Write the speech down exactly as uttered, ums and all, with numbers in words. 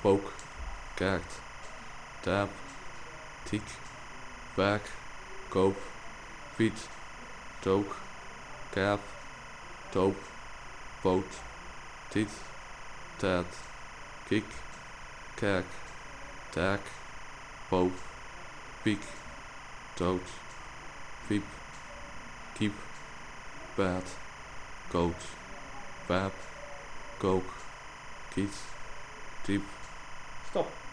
pook, kaart, taap, tiek, paak, koop, piet, took, kaap, toop, poot, tiet, taat, kiek, kaak, taak, poop, piek, toot, piep, kiep, paat, koot, paap, kook, kiet, diep. Stop.